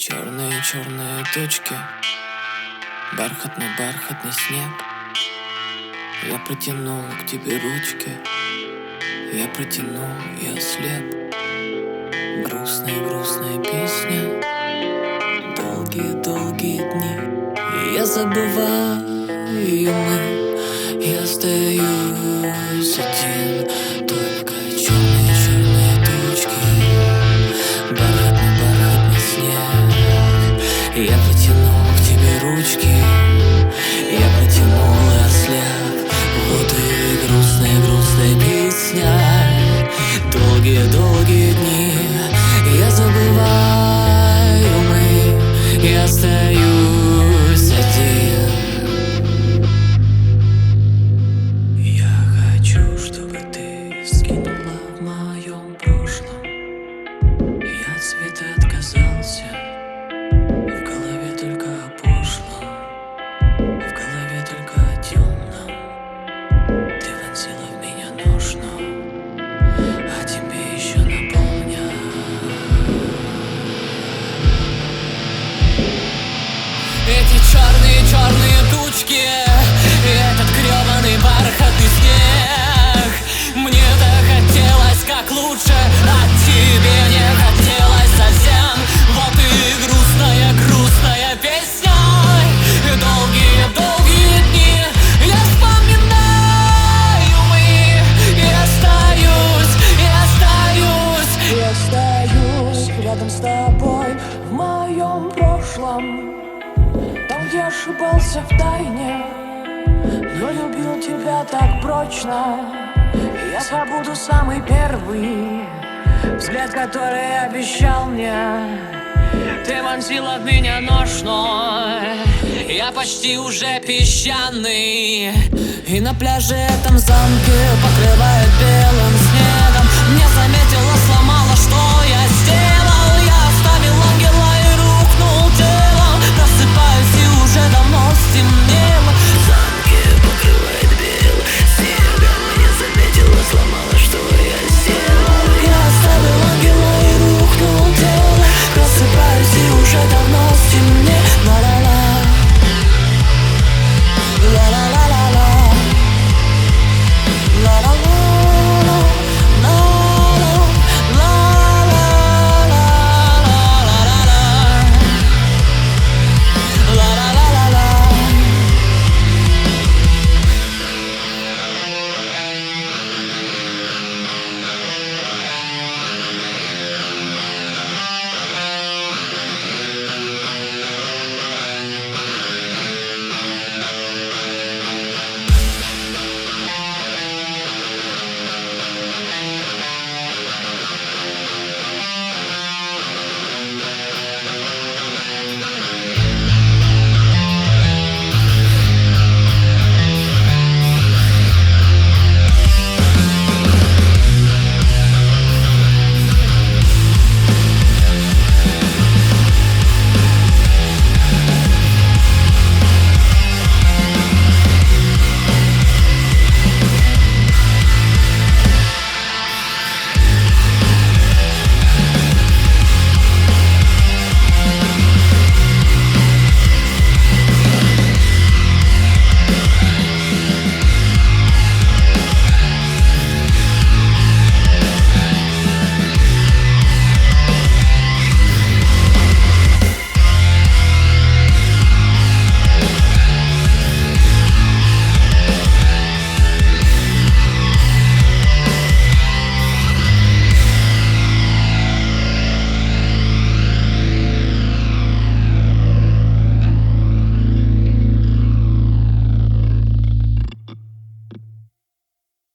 Черные точки, бархатный снег. Я протянул к тебе ручки, я протянул и ослеп. Грустная песня, долгие дни, и я забываю мы, я остаюсь один. Только черные тучки, бархатный снег. Я протянул к тебе ручки, я протянул и ослеп. Вот и грустная песня, долгие дни, я забываю мы, я остаюсь один. Я хочу, чтобы ты скинула в моем прошлом. Я от света отказался, в голове только о пошлом, в голове только о темном. Ты вонзила в меня нож, но а тебе еще наполня. Эти черные тучки, этот гребаный бархатный снег. Мне так хотелось как лучше, а тебе не хотелось совсем. Вот и грустная песня, и долгие дни я вспоминаю мы, и остаюсь рядом с тобой в моем прошлом. Там, где ошибался в тайне, но любил тебя так прочно. Я забуду самый первый взгляд, который обещал мне. Ты вонзила в меня нож, но я почти уже песчаный. И на пляже этом замке покрывает белым